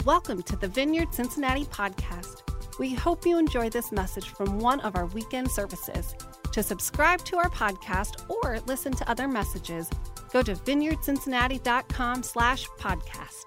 Welcome to the Vineyard Cincinnati podcast. We hope you enjoy this message from one of our weekend services. To subscribe to our podcast or listen to other messages, go to vineyardcincinnati.com/podcast.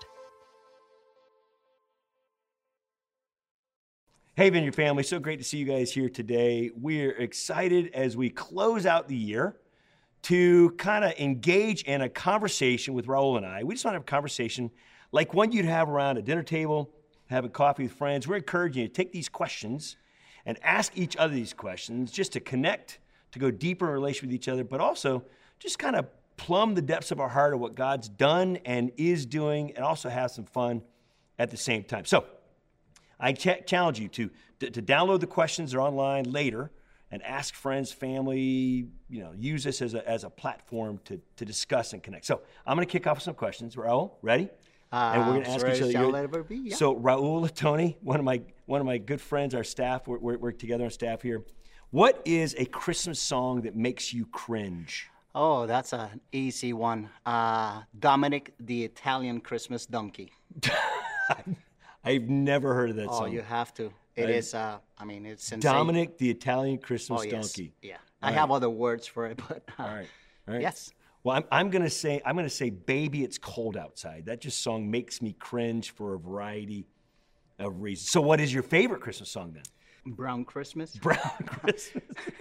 Hey, Vineyard family, so great to see you guys here today. We're excited as we close out the year to kind of engage in a conversation with Raul and I. We just want to have a conversation like one you'd have around a dinner table, having coffee with friends. We're encouraging you to take these questions and ask each other these questions just to connect, to go deeper in relation with each other, but also just kind of plumb the depths of our heart of what God's done and is doing, and also have some fun at the same time. So I challenge you to download the questions. They're online later, and ask friends, family, use this as a platform to discuss and connect. So I'm going to kick off with some questions. Raul, ready? And we're going to ask each other. Yeah. So Raul, Tony, one of my good friends, our staff, we're together on staff here. What is a Christmas song that makes you cringe? Oh, that's an easy one. Dominic, the Italian Christmas Donkey. I've never heard of that song. Oh, you have to. It's insane. Dominic, the Italian Christmas yes. Donkey. Yeah, I have other words for it, but all right. Yes. Well, I'm gonna say, "Baby, It's Cold Outside." That song makes me cringe for a variety of reasons. So, what is your favorite Christmas song then? Brown Christmas. Brown Christmas.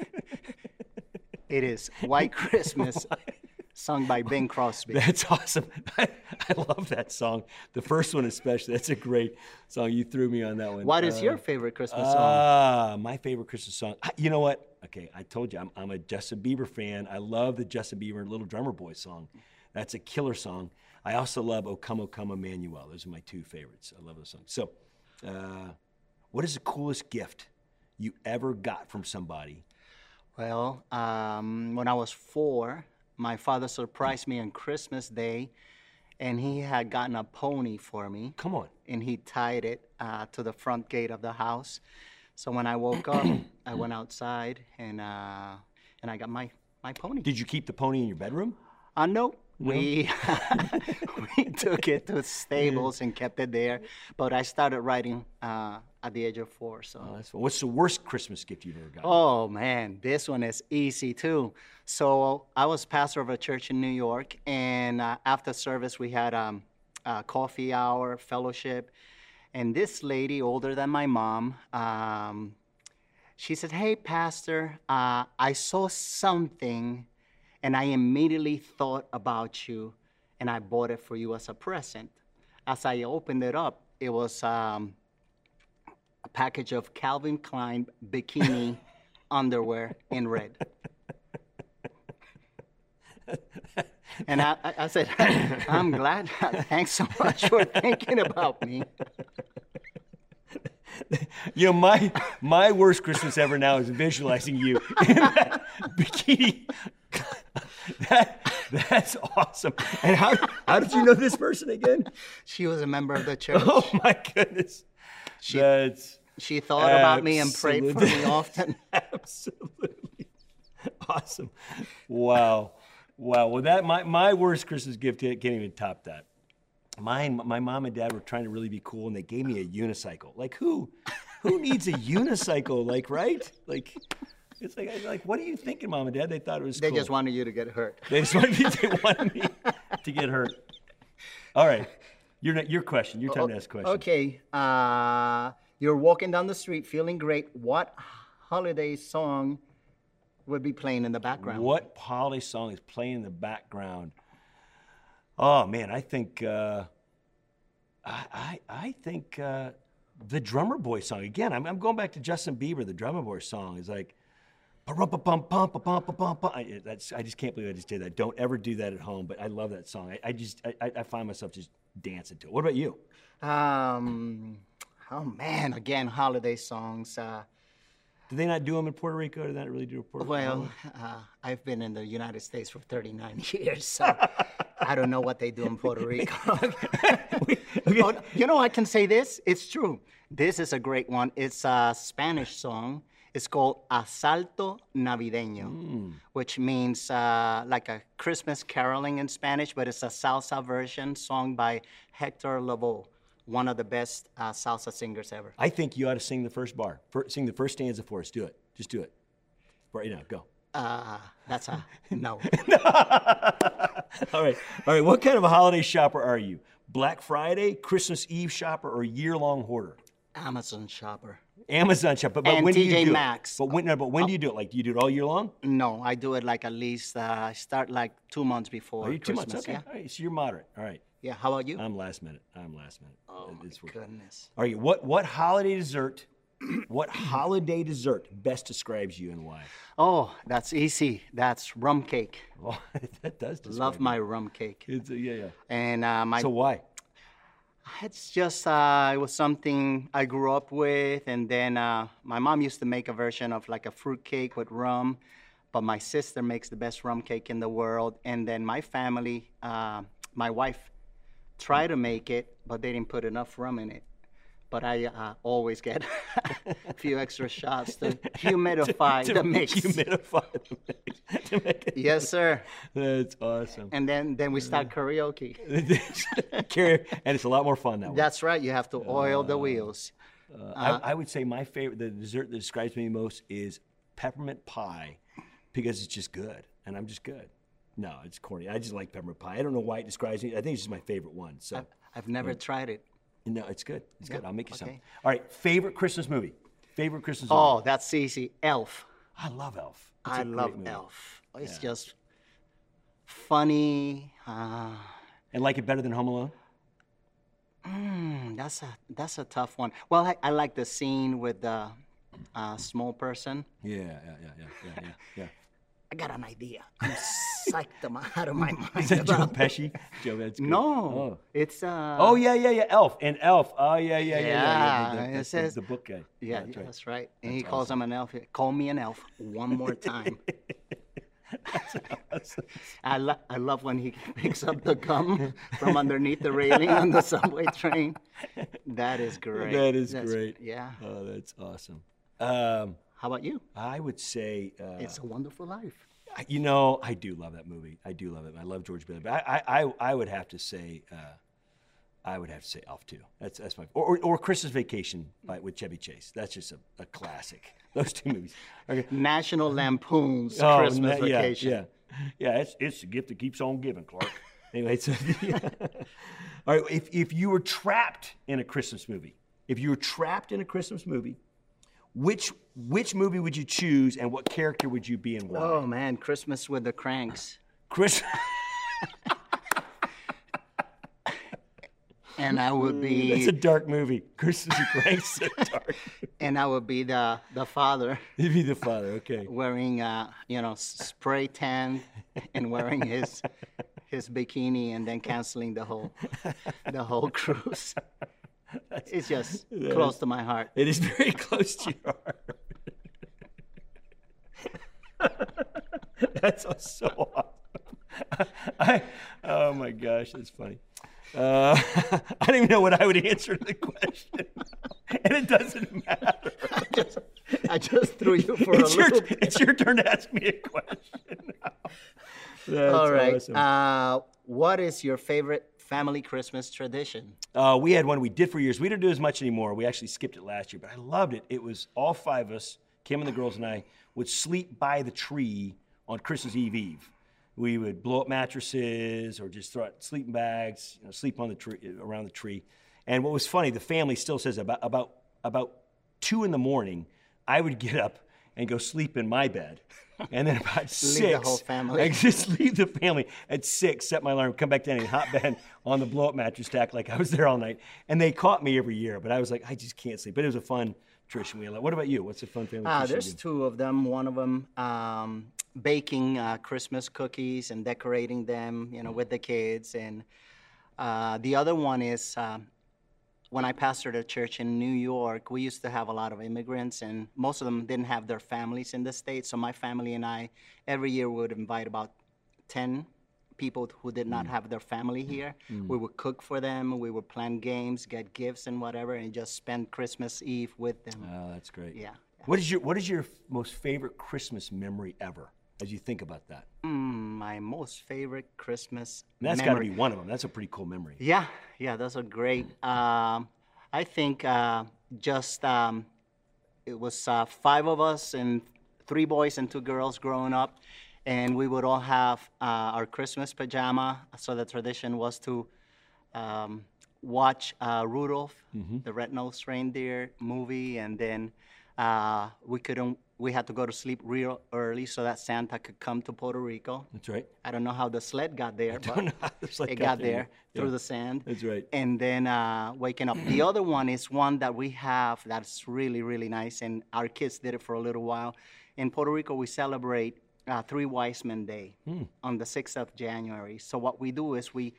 It is White Christmas, sung by Bing Crosby. That's awesome. I love that song. The first one especially. That's a great song. You threw me on that one. What is your favorite Christmas song? My favorite Christmas song. You know what? Okay, I told you I'm a Justin Bieber fan. I love the Justin Bieber Little Drummer Boy song. That's a killer song. I also love O Come, O Come, Emmanuel. Those are my two favorites. I love those songs. So, what is the coolest gift you ever got from somebody? Well, when I was 4, my father surprised me on Christmas Day, and he had gotten a pony for me. Come on. And he tied it to the front gate of the house. So when I woke up, I went outside and I got my pony. Did you keep the pony in your bedroom? No. We took it to stables and kept it there. But I started riding at the age of 4. So. Oh, that's fun. What's the worst Christmas gift you've ever gotten? Oh, man, this one is easy, too. So I was pastor of a church in New York, and after service, we had a coffee hour, fellowship. And this lady, older than my mom, she said, "Hey, Pastor, I saw something, and I immediately thought about you, and I bought it for you as a present." As I opened it up, it was a package of Calvin Klein bikini underwear in red. And I said, "I'm glad. Thanks so much for thinking about me." My worst Christmas ever now is visualizing you in that bikini. That's awesome. And how did you know this person again? She was a member of the church. Oh my goodness. She thought about me and prayed for me often. Absolutely. Awesome. Wow. Well, that my worst Christmas gift can't even top that. My mom and dad were trying to really be cool, and they gave me a unicycle. Like who needs a unicycle? Right? It's like what are you thinking, Mom and Dad? They thought it was They cool. just wanted you to get hurt. They wanted me to get hurt. All right, your question. Your time to ask questions. Okay. You're walking down the street feeling great. What holiday song would be playing in the background? What holiday song is playing in the background? Oh man, I think I think the Drummer Boy song again. I'm going back to Justin Bieber. The Drummer Boy song is like, I just can't believe I just did that. Don't ever do that at home. But I love that song. I find myself just dancing to it. What about you? Oh man, again, holiday songs. Do they not do them in Puerto Rico? Do they not really do Puerto Rico? Well, I've been in the United States for 39 years, so I don't know what they do in Puerto Rico. Oh, I can say this. It's true. This is a great one. It's a Spanish song. It's called Asalto Navideño, which means like a Christmas caroling in Spanish, but it's a salsa version sung by Hector Lavoe. one of the best salsa singers ever. I think you ought to sing the first bar. Sing the first stanza for us. Do it. Just do it. Right now, go. That's a no. All right. What kind of a holiday shopper are you? Black Friday, Christmas Eve shopper, or year-long hoarder? Amazon shopper. Amazon shopper. But And when do you TJ do Maxx. it? But when do you do it? Like, do you do it all year long? No, I do it like at least, I start like 2 months before Are you 2 Christmas. months? Okay. Yeah. All right. So you're moderate. All right. Yeah, how about you? I'm last minute. Oh, my goodness. All right. What holiday dessert? What holiday dessert best describes you and why? Oh, that's easy. That's rum cake. Well, that does describe Love you. my rum cake. It's yeah. And So why? it's just, it was something I grew up with. And then my mom used to make a version of like a fruit cake with rum. But my sister makes the best rum cake in the world. And then my family, my wife tried to make it, but they didn't put enough rum in it. But I always get a few extra shots to humidify the mix. Humidify the mix. To make it. Yes, sir. That's awesome. And then we start karaoke. And it's a lot more fun that way. That's right. You have to oil the wheels. I would say my favorite, the dessert that describes me most is peppermint pie because it's just good. And I'm just good. No, it's corny. I just like peppermint pie. I don't know why it describes me. I think it's just my favorite one. So I've never tried it. no, it's good. It's good. I'll make you some. okay. All right. Favorite Christmas movie? Favorite Christmas Oh, movie? that's easy. Elf. I love Elf. It's I a great love movie. Elf. It's just funny. And like it better than Home Alone? That's a tough one. Well, I like the scene with the small person. Yeah. I got an idea. I'm psyched out of my mind. Is that Joe about it. Pesci? Joe, that's good. No, it's Oh yeah. Elf and Elf. Oh yeah. Yeah, The, it says- the book guy. Yeah, that's right. that's right. And he calls him an elf. Call me an elf one more time. I love when he picks up the gum from underneath the railing on the subway train. That is great. That's great. great. Yeah. Oh, that's awesome. How about you? I would say, It's a Wonderful Life. you know, I do love that movie. I do love it. I love George Bailey. But I would have to say, Elf too. That's my or Christmas Vacation with Chevy Chase. That's just a classic. Those two movies. Okay. National Lampoon's Oh, Christmas Vacation. Yeah. It's the gift that keeps on giving, Clark. Anyway, so all right. If you were trapped in a Christmas movie, which movie would you choose, and what character would you be, and why? Oh man, Christmas with the Cranks. Chris. And I would be. That's a dark movie. Christmas with Cranks is dark. And I would be the father You'd be the father. Okay. wearing spray tan and wearing his bikini and then canceling the whole cruise. It's just close to my heart. It is very close to your heart. That's so awesome. Oh my gosh, that's funny. I don't even know what I would answer to the question, and it doesn't matter. I just threw you for a little bit. It's your turn to ask me a question. That's All right. awesome. What is your favorite family Christmas tradition? We had one we did for years. We don't do as much anymore. We actually skipped it last year, but I loved it. It was all five of us, Kim and the girls and I, would sleep by the tree on Christmas Eve. We would blow up mattresses or just throw out sleeping bags, sleep on the tree, around the tree. And what was funny, the family still says about 2 a.m, I would get up and go sleep in my bed. And then about 6, Leave the whole family. I just leave the family at 6, set my alarm, come back down in a hot bed on the blow-up mattress stack like I was there all night. And they caught me every year, but I was like, I just can't sleep. But it was a fun tradition. What about you? What's a fun family tradition? There's 2 of them. One of them, baking Christmas cookies and decorating them, with the kids. And the other one is when I pastored a church in New York, we used to have a lot of immigrants, and most of them didn't have their families in the States. So my family and I, every year, would invite about 10 people who did not have their family here. We would cook for them. We would plan games, get gifts and whatever, and just spend Christmas Eve with them. Oh, that's great. Yeah. What is your most favorite Christmas memory ever? as you think about that? My most favorite Christmas And that's got to memory. be one of them. That's a pretty cool memory. Yeah, those are great. I think it was 5 of us and 3 boys and 2 girls growing up, and we would all have our Christmas pajama. So the tradition was to watch Rudolph, the Red-Nosed Reindeer movie, and then we had to go to sleep real early so that Santa could come to Puerto Rico. That's right. I don't know how the sled got there, don't but know how the sled it got got there. there Yeah. through the sand. That's right. And then waking up. The other one is one that we have that's really, really nice, and our kids did it for a little while. In Puerto Rico, we celebrate 3 Wise Men Day on the 6th of January. So what we do is we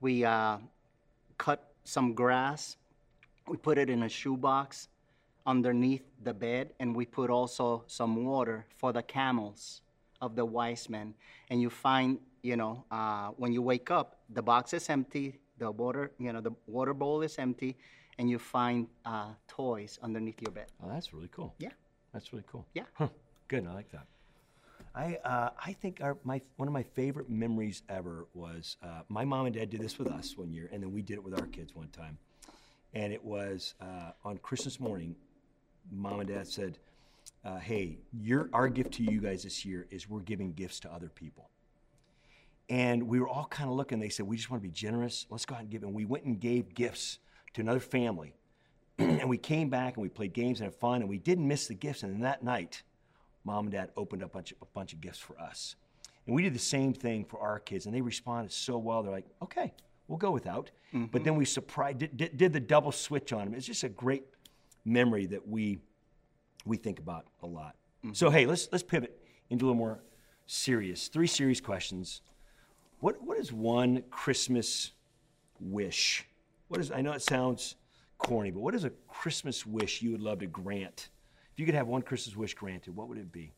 cut some grass, we put it in a shoebox underneath the bed, and we put also some water for the camels of the wise men. And you find, when you wake up, the box is empty, the water bowl is empty, and you find toys underneath your bed. Oh, that's really cool. Yeah. That's really cool. Yeah. Huh. Good. I like that. I think one of my favorite memories ever was my mom and dad did this with us one year, and then we did it with our kids one time. And it was on Christmas morning. Mom and Dad said, "Hey, our gift to you guys this year is we're giving gifts to other people." And we were all kind of looking. They said, "We just want to be generous. Let's go out and give." And we went and gave gifts to another family. And we came back and we played games and had fun, and we didn't miss the gifts. And then that night, Mom and Dad opened up a bunch of gifts for us. And we did the same thing for our kids, and they responded so well. They're like, "Okay, we'll go without." But then we did the double switch on them. It's just a great memory that we think about a lot. So hey, let's pivot into a little more serious. 3 serious questions. What is one Christmas wish? I know it sounds corny, but what is a Christmas wish you would love to grant? If you could have one Christmas wish granted, what would it be?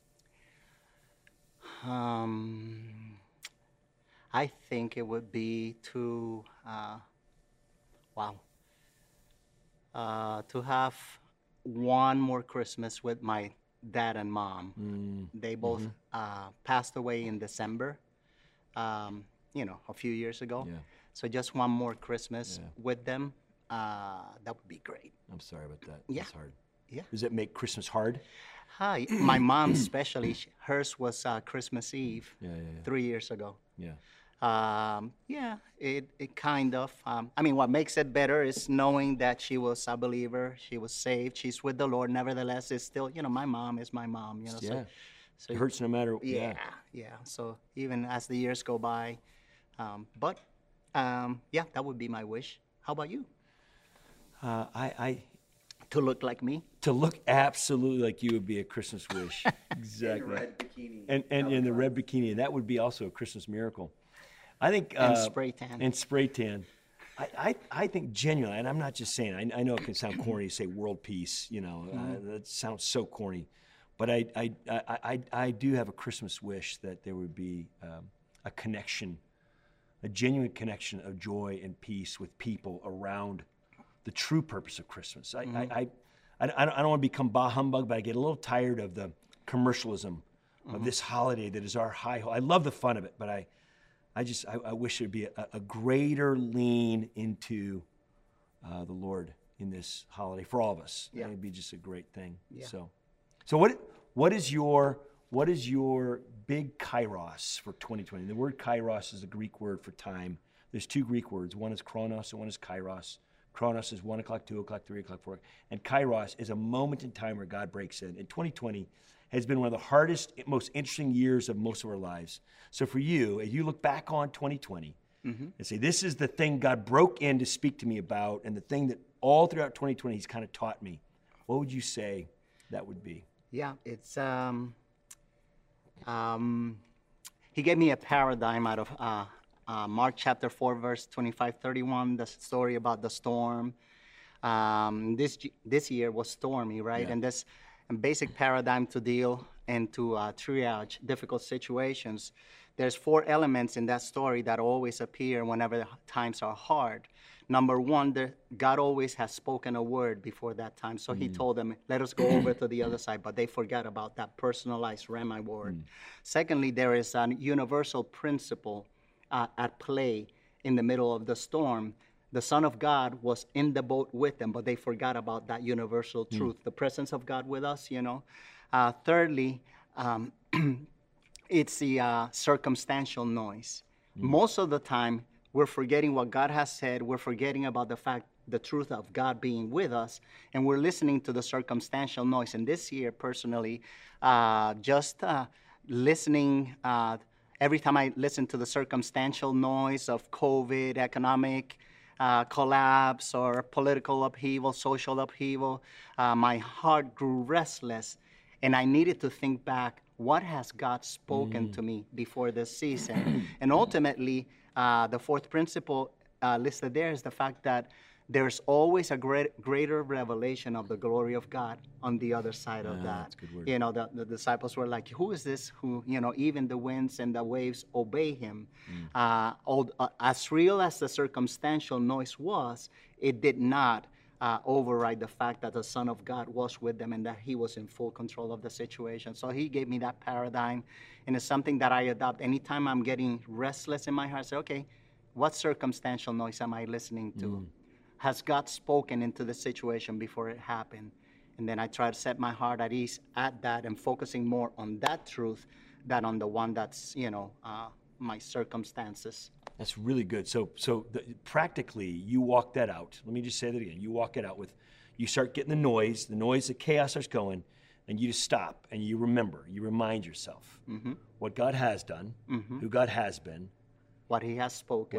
I think it would be to have one more Christmas with my dad and mom. They both passed away in December, a few years ago. Yeah. So just one more Christmas with them, that would be great. I'm sorry about that. Yeah. It's hard. Yeah. Does it make Christmas hard? Hi, my mom especially, hers was Christmas Eve 3 years ago. Yeah. It kind of, what makes it better is knowing that she was a believer, she was saved, she's with the Lord. Nevertheless, it's still, my mom is my mom, Yeah. So It hurts no matter. yeah. So even as the years go by, that would be my wish. How about you? To look like me? To look absolutely like you would be a Christmas wish. Exactly. In red bikini. And in the red bikini, that would be also a Christmas miracle. I think And spray tan. And spray tan. I think genuinely, and I'm not just saying. I know it can sound corny to say world peace. That sounds so corny, but I do have a Christmas wish that there would be a connection, a genuine connection of joy and peace with people around the true purpose of Christmas. I don't want to become bah humbug, but I get a little tired of the commercialism of this holiday that is our high. I love the fun of it, but I wish there'd be a greater lean into the Lord in this holiday for all of us. Yeah. It'd be just a great thing. Yeah. So what is your big kairos for 2020? The word kairos is a Greek word for time. There's 2 Greek words. One is chronos and one is kairos. Chronos is 1 o'clock, 2 o'clock, 3 o'clock, 4 o'clock. And kairos is a moment in time where God breaks in. And 2020 has been one of the hardest, most interesting years of most of our lives. So for you, as you look back on 2020 and say, this is the thing God broke in to speak to me about, and the thing that all throughout 2020 He's kind of taught me, what would you say that would be? Yeah, it's He gave me a paradigm out of Mark chapter 4, verse 25-31, the story about the storm. This year was stormy, right? Yeah. And this basic paradigm to deal and to triage difficult situations. There's 4 elements in that story that always appear whenever the times are hard. Number one, God always has spoken a word before that time. So he told them, let us go over to the other side. But they forgot about that personalized Rhema word. Secondly, there is a universal principle at play in the middle of the storm. The Son of God was in the boat with them, but they forgot about that universal truth, the presence of God with us, you know. Thirdly, it's the circumstantial noise. Most of the time, we're forgetting what God has said. We're forgetting about the truth of God being with us, and we're listening to the circumstantial noise. And this year, personally, just listening, every time I listen to the circumstantial noise of COVID, economic collapse, or political upheaval, social upheaval, my heart grew restless, and I needed to think back, what has God spoken to me before this season? And ultimately, the fourth principle listed there is the fact that there's always a greater revelation of the glory of God on the other side of that. That's a good word. You know, the disciples were like, who is this who, you know, even the winds and the waves obey him? As real as the circumstantial noise was, it did not override the fact that the Son of God was with them and that he was in full control of the situation. So he gave me that paradigm, and it's something that I adopt. Anytime I'm getting restless in my heart, I say, okay, what circumstantial noise am I listening to? Has God spoken into the situation before it happened? And then I try to set my heart at ease at that and focusing more on that truth than on the one that's, you know, my circumstances. That's really good. So practically, you walk that out. Let me just say that again. You walk it out with, you start getting the noise, the chaos starts going, and you just stop and you remember, you remind yourself what God has done, who God has been, what he has spoken,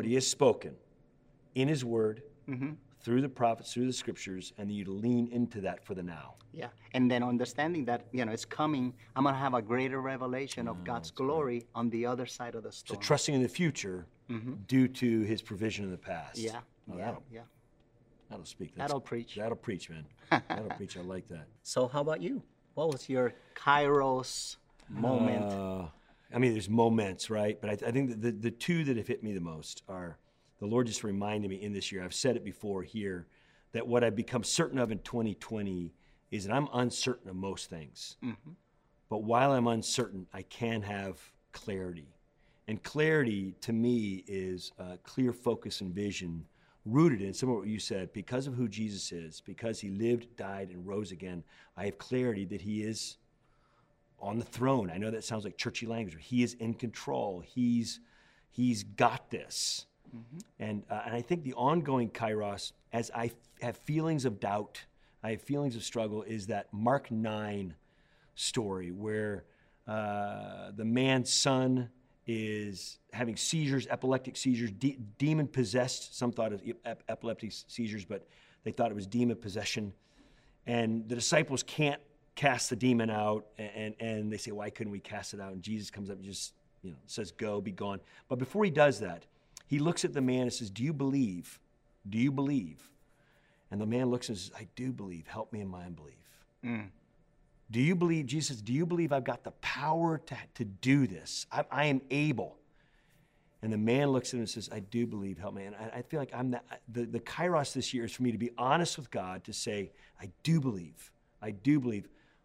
in his word, through the prophets, through the scriptures, and then you lean into that for the now. Yeah, and then understanding that, you know, it's coming, I'm going to have a greater revelation of God's glory on the other side of the storm. So trusting in the future due to his provision in the past. Yeah, That'll speak. That'll preach. That'll preach, man. That'll preach. I like that. So how about you? What was your Kairos moment? I mean, there's moments, right? But I think that the two that have hit me the most are, the Lord just reminded me in this year, I've said it before here, that what I've become certain of in 2020 is that I'm uncertain of most things. But while I'm uncertain, I can have clarity. And clarity, to me, is clear focus and vision rooted in some of what you said. Because of who Jesus is, because he lived, died, and rose again, I have clarity that he is on the throne. I know that sounds like churchy language, but he is in control. He's got this. And I think the ongoing Kairos, as I have feelings of doubt, I have feelings of struggle, is that Mark 9 story where the man's son is having seizures, epileptic seizures, demon-possessed. Some thought it was epileptic seizures, but they thought it was demon possession. And the disciples can't cast the demon out, and they say, why couldn't we cast it out? And Jesus comes up and just, you know, says, go, be gone. But before he does that, he looks at the man and says, do you believe? Do you believe? And the man looks and says, I do believe. Help me in my unbelief. Do you believe, Jesus says, do you believe I've got the power to do this? I am able. And the man looks at him and says, I do believe. Help me. And I feel like the Kairos this year is for me to be honest with God, to say, I do believe. I do believe.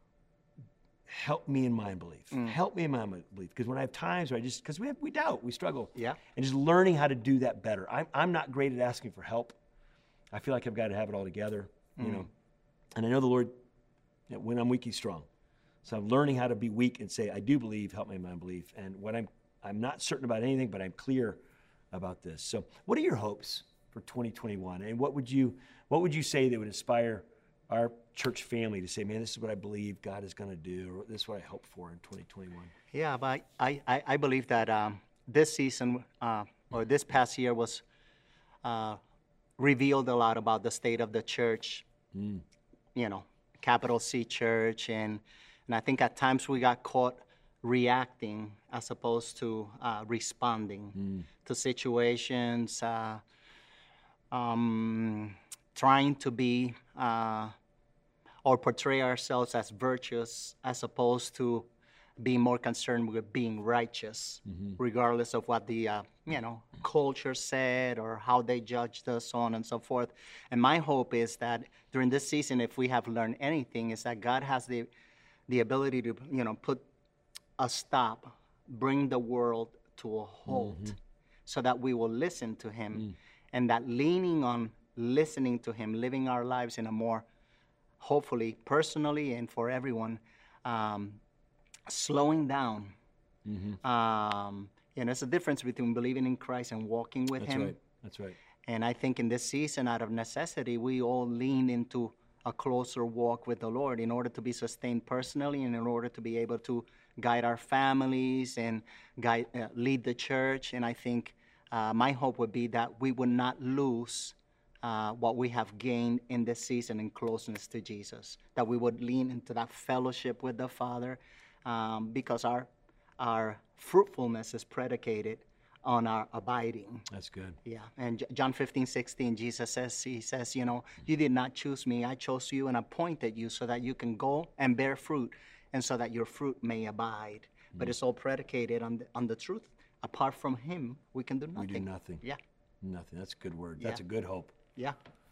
Help me in my unbelief. Help me in my unbelief. Because when I have times where because we doubt, we struggle. Yeah. And just learning how to do that better. I'm not great at asking for help. I feel like I've got to have it all together, you know. And I know the Lord, you know, when I'm weak, he's strong. So I'm learning how to be weak and say, I do believe, help me in my unbelief. And when I'm not certain about anything, but I'm clear about this. So what are your hopes for 2021? And what would you say that would inspire our church family to say, man, this is what I believe God is going to do, or this is what I hope for in 2021? Yeah, but I believe that this season or this past year was revealed a lot about the state of the church, you know, capital C church. And I think at times we got caught reacting as opposed to responding to situations, trying to be or portray ourselves as virtuous as opposed to be more concerned with being righteous, regardless of what the culture said or how they judged us, so on and so forth. And my hope is that during this season, if we have learned anything, is that God has the ability to put a stop, bring the world to a halt, so that we will listen to Him, and that leaning on listening to Him, living our lives in a more, hopefully, personally and for everyone, slowing down. There's a difference between believing in Christ and walking with Him. That's right. And I think in this season, out of necessity, we all lean into a closer walk with the Lord in order to be sustained personally and in order to be able to guide our families and lead the church. And I think my hope would be that we would not lose what we have gained in this season in closeness to Jesus, that we would lean into that fellowship with the Father, because our fruitfulness is predicated on our abiding. That's good. Yeah. And John 15:16, Jesus says, you did not choose me. I chose you and appointed you so that you can go and bear fruit and so that your fruit may abide. But it's all predicated on the truth. Apart from Him, we can do nothing. We do nothing. Yeah. Nothing. That's a good word. Yeah. That's a good hope. Yeah.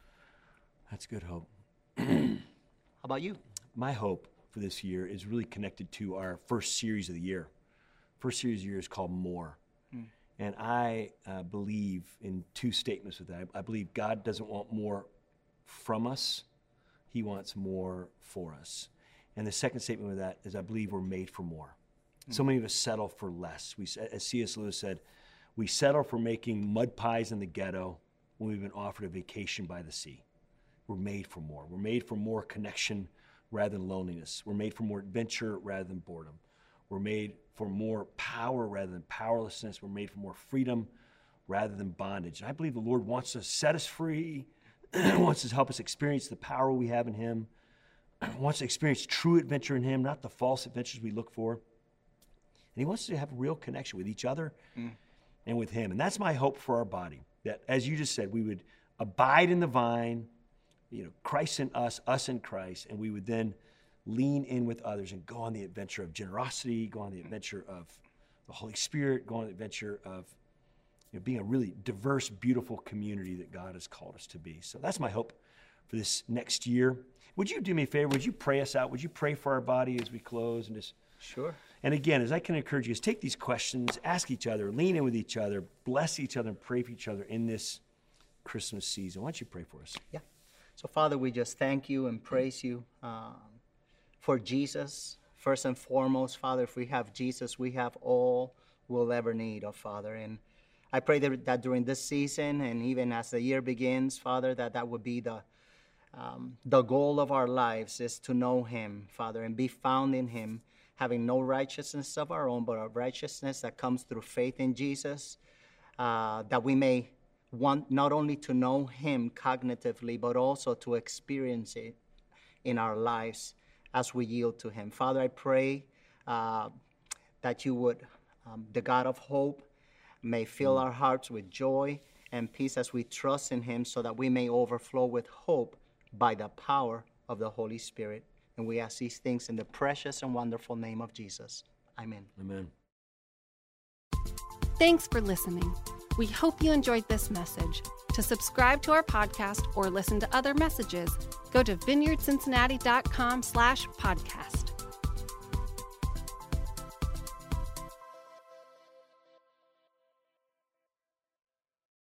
That's good hope. How about you? My hope for this year is really connected to our first series of the year. First series of the year is called More. And I believe in two statements with that. I believe God doesn't want more from us. He wants more for us. And the second statement with that is I believe we're made for more. So many of us settle for less. As C.S. Lewis said, we settle for making mud pies in the ghetto when we've been offered a vacation by the sea. We're made for more. We're made for more connection rather than loneliness. We're made for more adventure rather than boredom. We're made for more power rather than powerlessness. We're made for more freedom rather than bondage. And I believe the Lord wants to set us free, wants to help us experience the power we have in Him, wants to experience true adventure in Him, not the false adventures we look for. And He wants us to have a real connection with each other and with Him. And that's my hope for our body, that, as you just said, we would abide in the vine, Christ in us in Christ, and we would then lean in with others and go on the adventure of generosity, go on the adventure of the Holy Spirit, go on the adventure of being a really diverse, beautiful community that God has called us to be. So that's my hope for this next year. Would you do me a favor? Would you pray us out? Would you pray for our body as we close? And just Sure. And again, as I can encourage you, is take these questions, ask each other, lean in with each other, bless each other, and pray for each other in this Christmas season. Why don't you pray for us? Yeah. So, Father, we just thank you and praise you for Jesus. First and foremost, Father, if we have Jesus, we have all we'll ever need, oh Father. And I pray that during this season and even as the year begins, Father, that would be the goal of our lives, is to know Him, Father, and be found in Him, having no righteousness of our own, but a righteousness that comes through faith in Jesus, that we may want not only to know Him cognitively, but also to experience it in our lives as we yield to Him. Father, I pray that you would, the God of hope, may fill our hearts with joy and peace as we trust in Him, so that we may overflow with hope by the power of the Holy Spirit. And we ask these things in the precious and wonderful name of Jesus. Amen. Amen. Thanks for listening. We hope you enjoyed this message. To subscribe to our podcast or listen to other messages, go to vineyardcincinnati.com/podcast.